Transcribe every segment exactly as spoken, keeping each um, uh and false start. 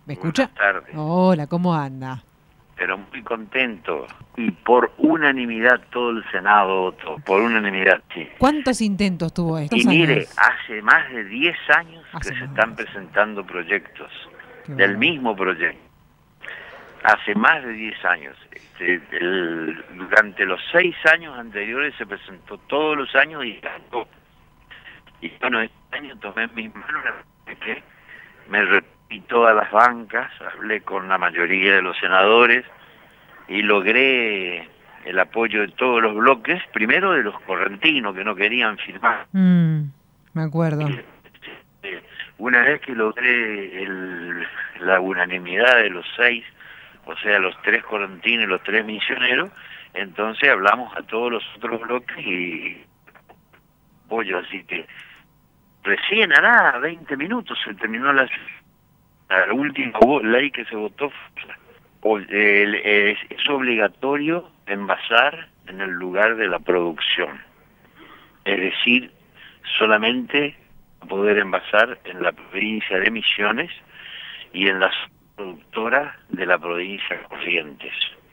¿Me escucha? Buenas tardes. Hola, ¿cómo anda? Pero muy contento. Y por unanimidad todo el Senado votó. Por unanimidad, sí. ¿Cuántos intentos tuvo esto? Y mire, hace más de diez años Hace que se más están de diez. presentando proyectos Qué del bárbaro. mismo proyecto. Hace más de diez años. Este, el- durante los seis años anteriores se presentó todos los años y ganó. Y bueno, este año tomé en mis manos, la- me repetí todas las bancas, hablé con la mayoría de los senadores y logré el apoyo de todos los bloques, primero de los correntinos que no querían firmar. Mm, me acuerdo. Eh, Una vez que logré el, la unanimidad de los seis, o sea, los tres correntinos y los tres misioneros, entonces hablamos a todos los otros bloques y apoyo, así que recién hará veinte minutos se terminó la, la última ley que se votó. O- el- es, es obligatorio envasar en el lugar de la producción, es decir, solamente poder envasar en la provincia de Misiones y en las productoras de la provincia de Corrientes.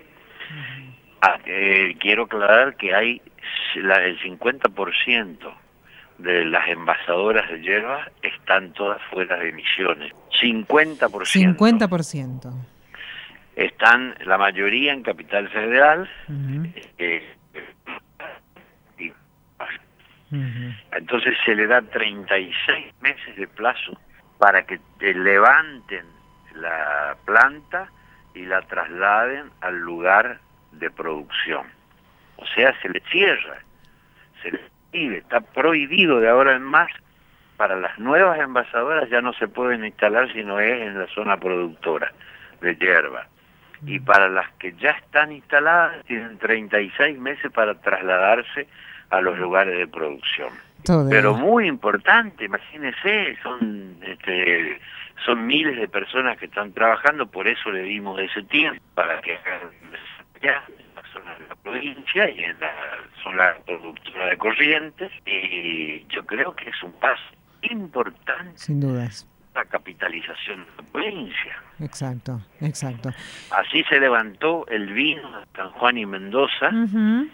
Ah, eh, quiero aclarar que hay la, el cincuenta por ciento de las envasadoras de hierba están todas fuera de Misiones. cincuenta por ciento. cincuenta por ciento. Están la mayoría en Capital Federal. Ujú, eh, y- ujú. entonces se le da treinta y seis meses de plazo para que te levanten la planta y la trasladen al lugar de producción. O sea, se le cierra, se le prohíbe, está prohibido de ahora en más. Para las nuevas envasadoras ya no se pueden instalar si no es en la zona productora de hierba. Y para las que ya están instaladas tienen treinta y seis meses para trasladarse a los lugares de producción. Todo de- Pero muy importante, imagínense, son este, son miles de personas que están trabajando, por eso le dimos ese tiempo, para que hagan ya en la zona de la provincia y en la zona productora de Corrientes, y yo creo que es un paso importante Sin dudas. la capitalización de la provincia. Exacto, exacto. Así se levantó el vino de San Juan y Mendoza Ujú.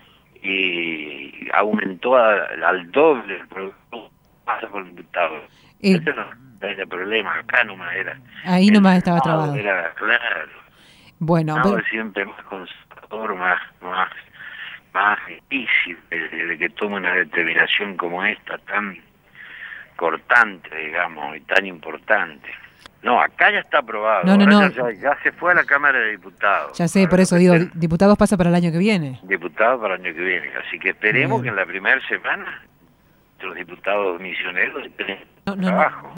y aumentó a- al doble el producto. Pasa por el diputado. Y- Ese no era problema, acá nomás era. Ahí el nomás estaba Senado trabado. Era claro. Bueno, No, pero- es siempre más conservador, más, más, más difícil de, de que tome una determinación como esta, tan cortante, digamos, y tan importante. No, acá ya está aprobado. No, no, Ahora no. Ya, ya, ya se fue a la Cámara de Diputados. ya sé, Ahora por lo eso que digo, ten- diputados pasa para el año que viene. Diputados para el año que viene. Así que esperemos Bien. que en la primera semana los diputados misioneros estén No, en no, no. trabajo.